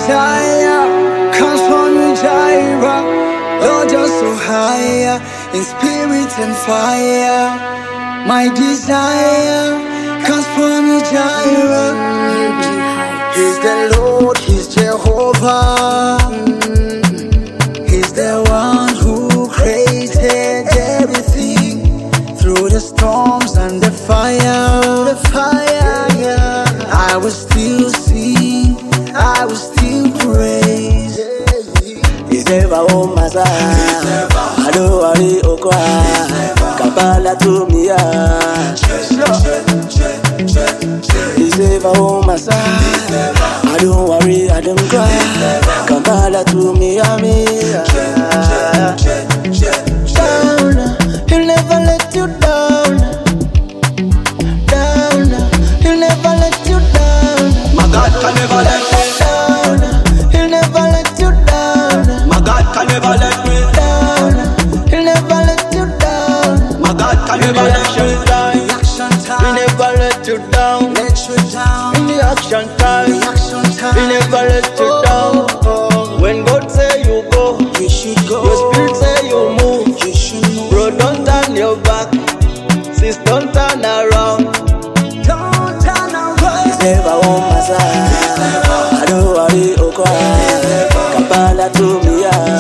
desire comes from you, Jireh. Lord, you're so higher in spirit and fire. My desire comes from you, Jireh. He's the Lord, He's Jehovah. He's the one who created everything through the storms and the fire. Yeah. I will still sing, I will still praise. He's never on my side. I don't worry, okwa. Kabbalah to me, He's never on my side. I don't worry, I don't cry. Kabbalah to me, down. He'll never let you down. Down. He'll never let you down. My God can never let me down. He'll never let you down. My God can never let me down. He'll never let you down. My God can never let me down. He'll never let you down. In the action time, He'll never let you down. When God say you go, You should go. your spirit say you move. You should move. Bro, don't turn your back. Sis, don't turn around. Don't turn away. He's never on my side. I don't worry, okwa. Kabbalah to me,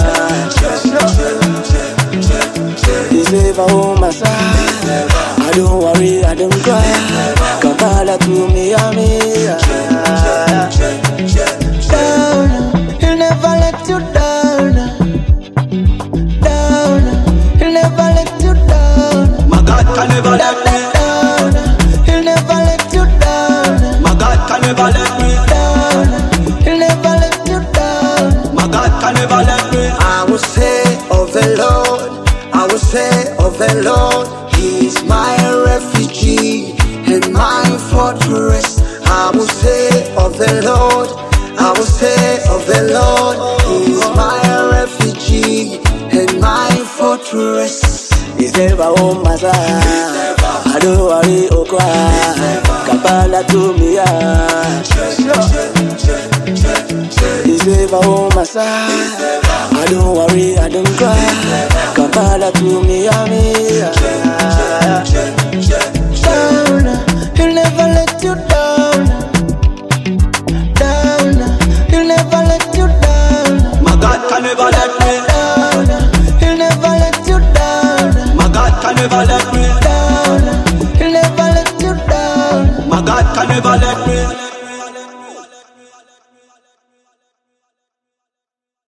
He's never on my side. I don't worry, I don't cry. Kabbalah to me, down. He'll never let you down. Down. He'll never let you down. My God can never let me Down. He'll never let you down. My God can never let me Down. He'll never let you down. My God can never let me I will say of the Lord, I will say of the Lord, He is my refugee and my fortress. I will say of the Lord, I will say of the Lord, He is my refugee and my fortress. He's never on my side. I don't worry, okwa. Kabbalah to me, He's never on my side. I don't worry, I don't cry. Kabbalah to me, down. He'll never let you down. Down. He'll never let you down. My God can never let me Down. He'll never let you down. My God can never let me Down. He'll never let you down. My God can never let me